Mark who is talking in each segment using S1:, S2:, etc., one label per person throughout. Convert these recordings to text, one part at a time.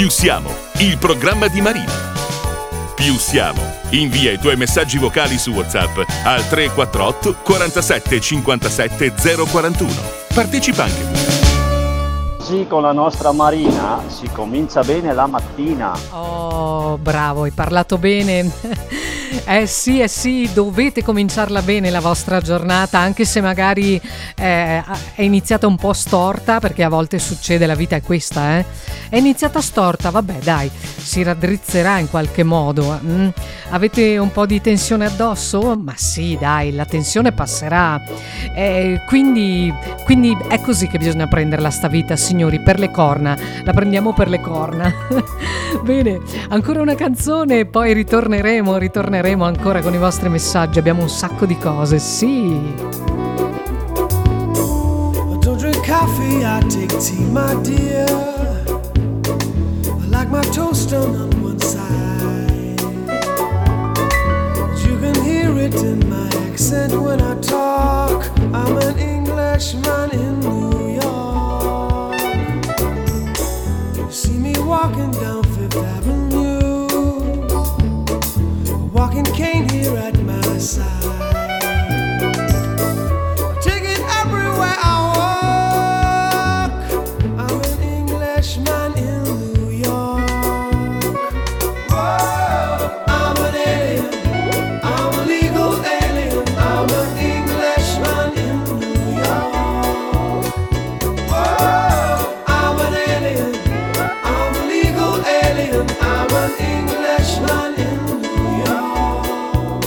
S1: Più siamo, il programma di Marina. Più siamo. Invia i tuoi messaggi vocali su WhatsApp al 348 47 57 041. Partecipa anche tu.
S2: Sì, con la nostra Marina si comincia bene la mattina.
S3: Oh, bravo, hai parlato bene. Sì, dovete cominciarla bene la vostra giornata, anche se magari è iniziata un po' storta, perché a volte succede, la vita è questa, È iniziata storta, vabbè dai, si raddrizzerà in qualche modo. Avete un po' di tensione addosso? Ma sì, dai, la tensione passerà. Quindi è così che bisogna prenderla sta vita, signori, per le corna. La prendiamo per le corna. Bene, ancora una canzone, poi ritorneremo ancora con i vostri messaggi. Abbiamo un sacco di cose, sì.
S4: I don't drink coffee, I take tea, my dear. I like my toast on one side. You can hear it in my accent when I talk. I'm an Englishman in New York. You see me walking down Fifth Avenue, a walking cane here at my side. I take it everywhere I walk. I'm an Englishman in New York. Whoa, I'm an alien, I'm a legal alien. I'm an Englishman in New York. Whoa, I'm an alien, I'm a legal alien. I'm an Englishman in New York.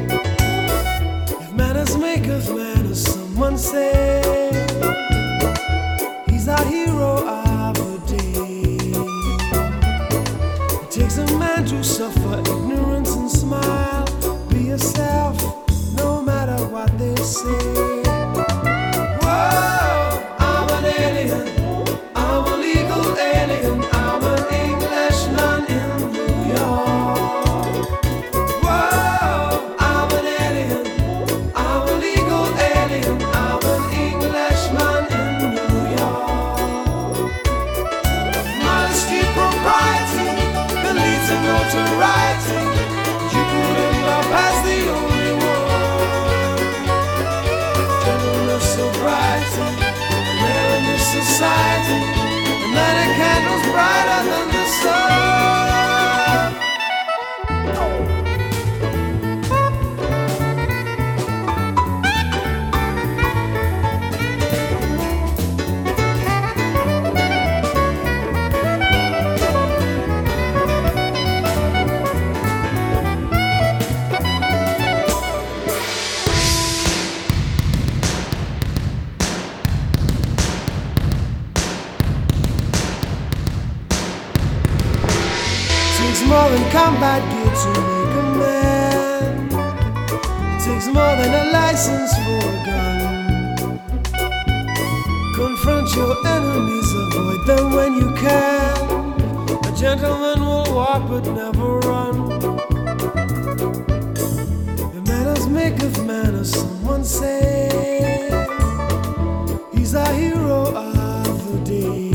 S4: If manners make of manners, someone say he's our hero of the day. It takes a man to suffer ignorance and smile. Be yourself, no matter what they say. Whoa, I'm an alien, I'm a legal alien. I'm an Englishman in New York. Whoa, I'm an alien, I'm a legal alien. I'm an Englishman in New York. Modesty, propriety, can lead to notoriety. You put in love as the only one. Gentleness, sobriety, rare in this society. And lighting candles brighter than the sun. Takes more than combat gear to make a man. It takes more than a license for a gun. Confront your enemies, avoid them when you can. A gentleman will walk but never run. The manners make of manners, someone say. He's our hero of the day.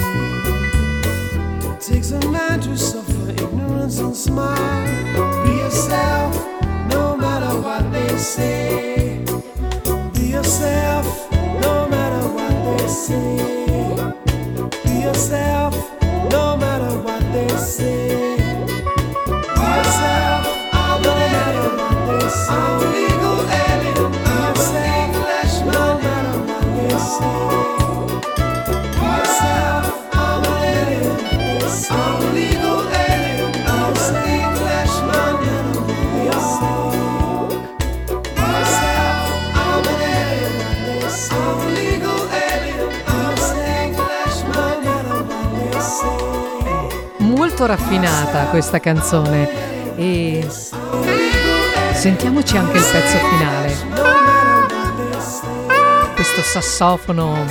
S4: It takes a man to suffer ignorance and smile. Be yourself, no matter what they say. Be yourself, no matter what they say. Be yourself, no matter what they say. Be yourself, no matter what they say. I'm a legal alien, I'm an Englishman, no matter what they say. Be yourself, I'm an alien, I'm a legal alien. I'm an Englishman in New York. Be yourself, I'm an alien, I'm a legal alien. I'm an Englishman, no matter what they say.
S3: Molto raffinata questa canzone, e sentiamoci anche il pezzo finale. Questo sassofono.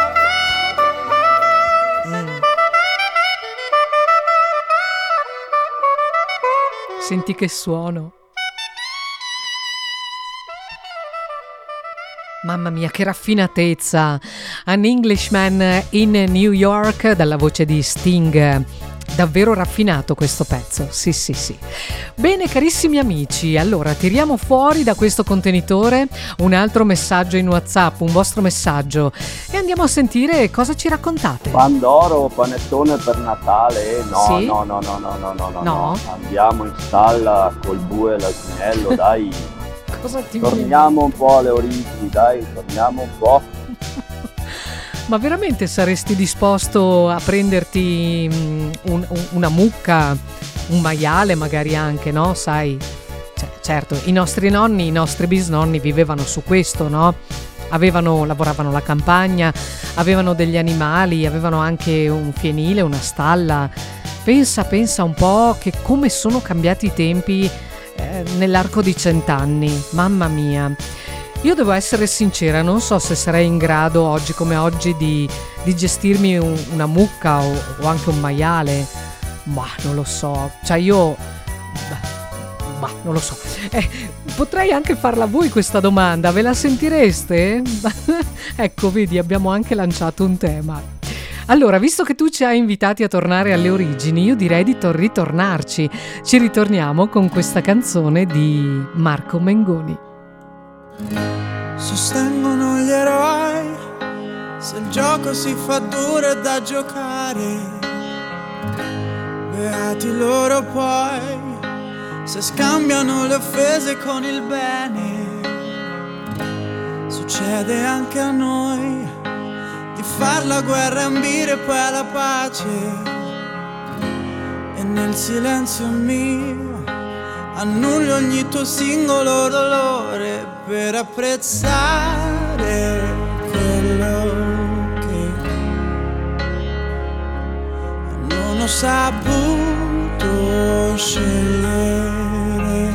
S3: Senti che suono. Mamma mia, che raffinatezza. An Englishman in New York, dalla voce di Sting. davvero raffinato questo pezzo, sì sì sì. Bene carissimi amici, allora tiriamo fuori da questo contenitore un altro messaggio in WhatsApp, un vostro messaggio, e andiamo a sentire cosa ci raccontate.
S2: Pandoro, panettone per Natale? No,
S3: Sì?
S2: no. Andiamo in stalla col bue e l'asinello, dai.
S3: Cosa ti viene?
S2: Torniamo un po' alle origini, dai, torniamo un po'.
S3: Ma veramente saresti disposto a prenderti una mucca, un maiale magari anche, no? Sai, certo, i nostri nonni, i nostri bisnonni vivevano su questo, no? Lavoravano la campagna, avevano degli animali, avevano anche un fienile, una stalla. Pensa un po' che come sono cambiati i tempi nell'arco di 100 anni, mamma mia. Io devo essere sincera, non so se sarei in grado oggi come oggi di gestirmi una mucca o anche un maiale, ma non lo so, cioè io, non lo so, potrei anche farla voi questa domanda, ve la sentireste? Ecco, vedi, abbiamo anche lanciato un tema. Allora, visto che tu ci hai invitati a tornare alle origini, io direi di ritornarci. Ci ritorniamo con questa canzone di Marco Mengoni.
S5: Sostengono gli eroi, se il gioco si fa duro è da giocare. Beati loro poi, se scambiano le offese con il bene. Succede anche a noi di far la guerra e ambire poi alla pace. E nel silenzio mio annullo ogni tuo singolo dolore per apprezzare quello che non ho saputo scegliere.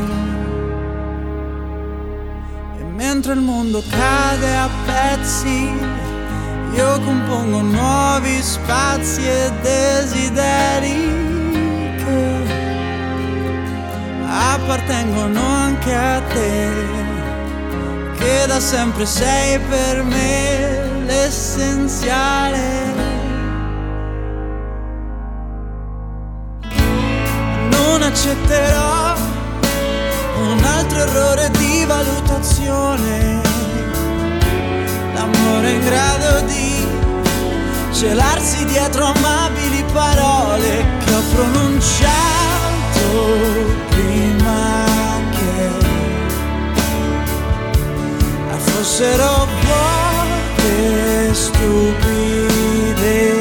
S5: E mentre il mondo cade a pezzi, io compongo nuovi spazi e desideri appartengono anche a te, che da sempre sei per me l'essenziale. Non accetterò un altro errore di valutazione, l'amore è in grado di celarsi dietro amabili parole che ho pronunciato prima che fossero vuote, stupide.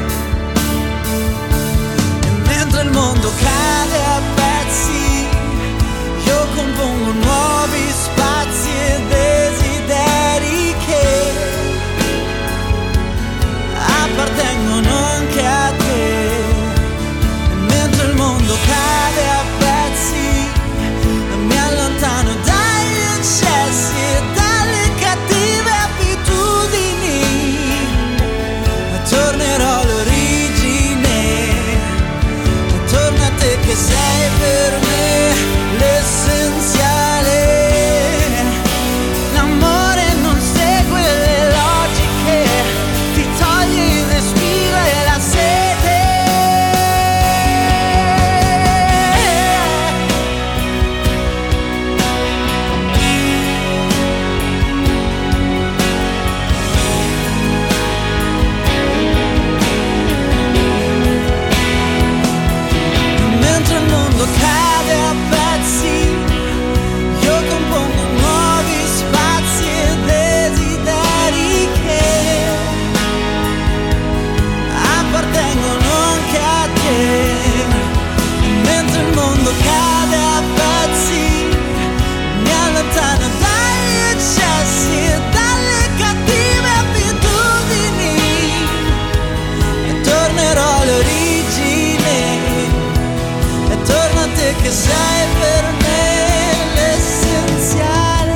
S5: E mentre il mondo cade a pezzi, io compongo nuovi spazi e desideri che appartengono anche a te. E mentre il mondo cade a pezzi, mi allontano dagli eccessi e dalle cattive abitudini, e tornerò all'origine, e torno a te che sei per me l'essenziale. L'amore non segue le logiche, ti toglie il respiro e la sete. Mentre il mondo cade a pezzi, io compongo nuovi spazi e desideri che appartengono anche a te. Mentre il mondo cade a pezzi, mi allontano dagli eccessi e dalle cattive abitudini, e tornerò all'origine, e torno a te che sei per me l'essenziale.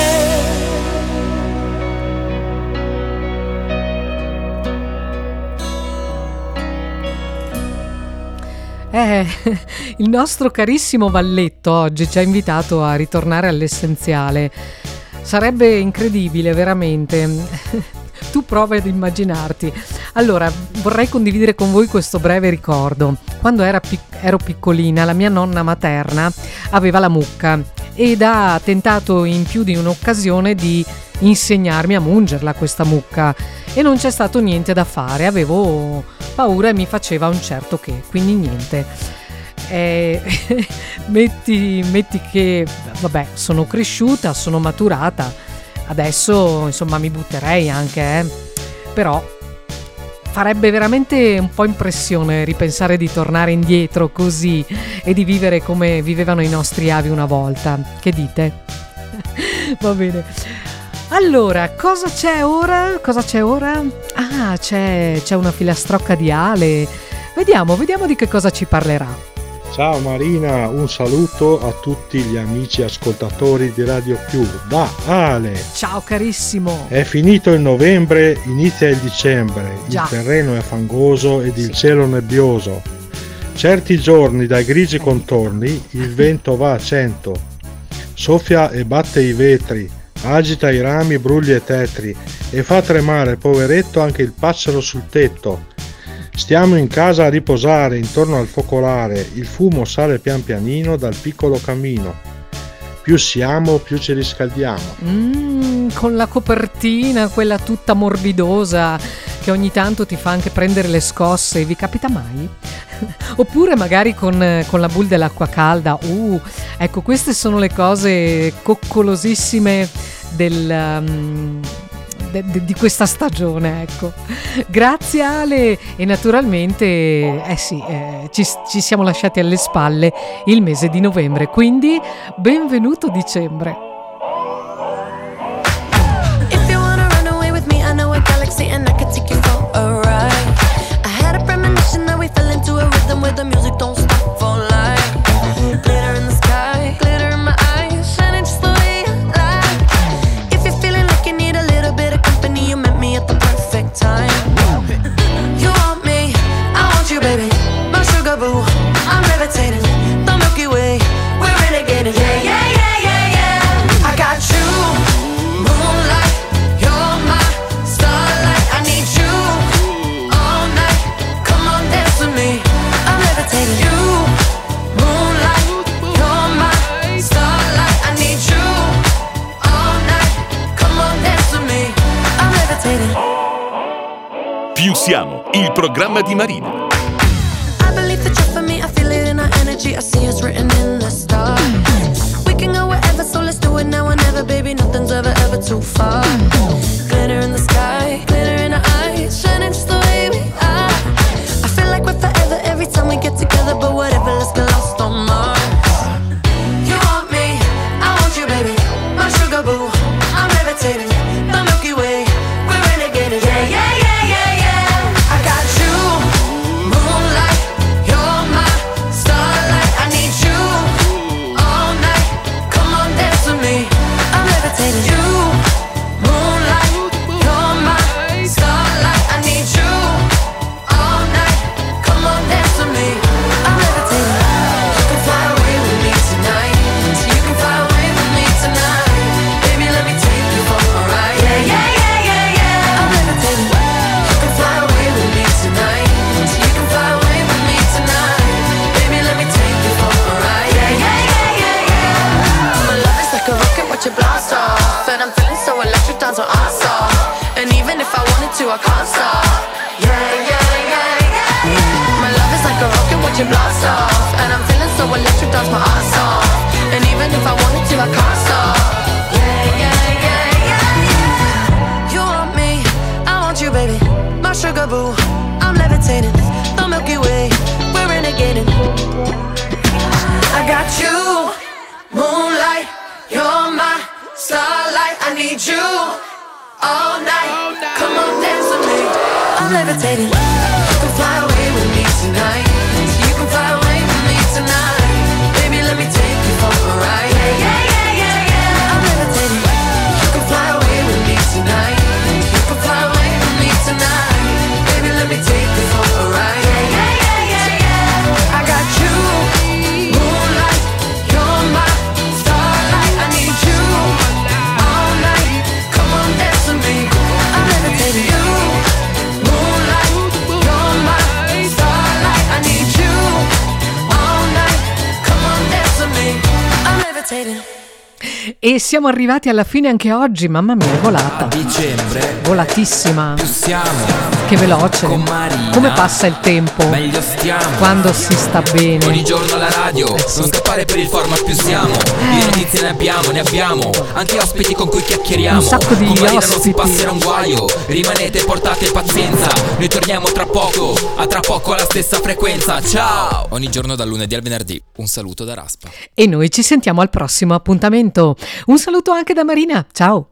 S3: Il nostro carissimo Valletto oggi ci ha invitato a ritornare all'essenziale. Sarebbe incredibile, veramente. Tu prova ad immaginarti. Allora, vorrei condividere con voi questo breve ricordo. quando ero piccolina, la mia nonna materna aveva la mucca ed ha tentato in più di un'occasione di insegnarmi a mungerla questa mucca, e non c'è stato niente da fare, avevo paura e mi faceva un certo che, quindi niente. Metti che vabbè, sono cresciuta, sono maturata, adesso insomma mi butterei anche, però farebbe veramente un po' impressione ripensare di tornare indietro così e di vivere come vivevano i nostri avi una volta. Che dite? Va bene. Allora, cosa c'è ora? Ah, c'è una filastrocca di Ale. Vediamo di che cosa ci parlerà.
S6: Ciao Marina, un saluto a tutti gli amici ascoltatori di Radio Più, da Ale.
S3: Ciao carissimo.
S6: È finito il novembre, inizia il dicembre,
S3: Già.
S6: Il terreno è fangoso ed il cielo nebbioso. Certi giorni dai grigi contorni il vento va a 100, soffia e batte i vetri, agita i rami brugli e tetri e fa tremare poveretto anche il passero sul tetto. Stiamo in casa a riposare intorno al focolare, il fumo sale pian pianino dal piccolo camino. Più siamo, più ci riscaldiamo.
S3: Con la copertina, quella tutta morbidosa, che ogni tanto ti fa anche prendere le scosse, vi capita mai? Oppure magari con la boule dell'acqua calda. Ecco, queste sono le cose coccolosissime di questa stagione, ecco. Grazie Ale, e naturalmente ci siamo lasciati alle spalle il mese di novembre, quindi benvenuto dicembre.
S7: If you wanna run away with me, I know a galaxy and I can take you for a ride. I had a premonition that we fell into a rhythm where the music don't stop for life. Glitter in the sky, glitter in my eyes, shining just the way you like. If you're feeling like you need a little bit of company, you met me at the perfect time. You want me, I want you, baby, my sugar boo. I'm levitating, the Milky Way, we're renegading, yeah, yeah, yeah, yeah, yeah. I got you, moonlight, you're my starlight. I need you all night, come on dance with me. I'm levitating. You, moonlight, you're my starlight. I need you all night, come on dance with me. I'm levitating.
S1: Più siamo, il programma di Marina.
S7: I believe that you're for me, I feel it in our energy, I see it's written in the stars. We can go wherever, so let's do it now or never, baby, nothing's ever too far. Glitter in the sky, glitter in our eyes, shining just the way we are. I feel like we're forever every time we get together, but whatever, let's get lost on Mars. You want me, I want you, baby, my sugar boo. I'm levitating, the Milky Way, we're renegading, yeah, yeah, yeah, yeah, yeah. I got you, moonlight, you're my starlight. I need you all night, come on dance with me. I'm levitating. You, moonlight, you're my starlight. I need you all night, come on dance with me. I'm levitating. You can fly away with me tonight, so you can fly away with me tonight. Baby, let me take you for a ride. Yeah, yeah, yeah, yeah, yeah. I'm levitating. You can fly away with me tonight, so you can fly away with me tonight. Baby, let me take you for a ride. Yeah, yeah, yeah, yeah, yeah. My love is like a rocket, watch it blast off, and I'm feeling so electric, down to awesome. And even if I wanted to, I can't stop. Yeah, yeah, yeah, yeah. My love is like a rocket, watch it blast off, and I'm feeling so electric, dance my ass off. And even if I wanted to, I can't stop. Yeah, yeah, yeah, yeah. You want me, I want you, baby, my sugar boo. I'm levitating, the Milky Way, we're renegading. I got you, moonlight, you're my starlight. I need you all night, come on dance with me. I'm levitating. You can fly away with me tonight, so you can fly away with me tonight. Baby, let me take you for a ride. Yeah, yeah, yeah, yeah, yeah. I'm levitating. You can fly away with me tonight, you can fly away with me tonight. Baby, let me take you for a ride. Yeah, yeah, yeah, yeah, yeah. I got you, moonlight, you're my starlight. I need you all night, come on dance with me. I'm levitating. You, moonlight, you're my starlight. I need
S3: E siamo arrivati alla fine anche oggi, mamma mia, è volata.
S8: A dicembre
S3: Volatissima.
S8: più siamo
S3: Che veloce.
S8: con Marina.
S3: Come passa il tempo
S8: Meglio stiamo
S3: quando si sta bene.
S8: ogni giorno alla radio.
S3: sì.
S8: Non scappare per il format, più siamo. Di notizie ne abbiamo. Anche ospiti con cui chiacchieriamo.
S3: Un sacco di
S8: con Marina non si
S3: ospiti.
S8: passerà un guaio. Rimanete, portate pazienza. Noi torniamo tra poco. A tra poco alla stessa frequenza. Ciao. Ogni giorno dal lunedì al venerdì. Un saluto da Raspa.
S3: E noi ci sentiamo al prossimo appuntamento. Un saluto anche da Marina. Ciao.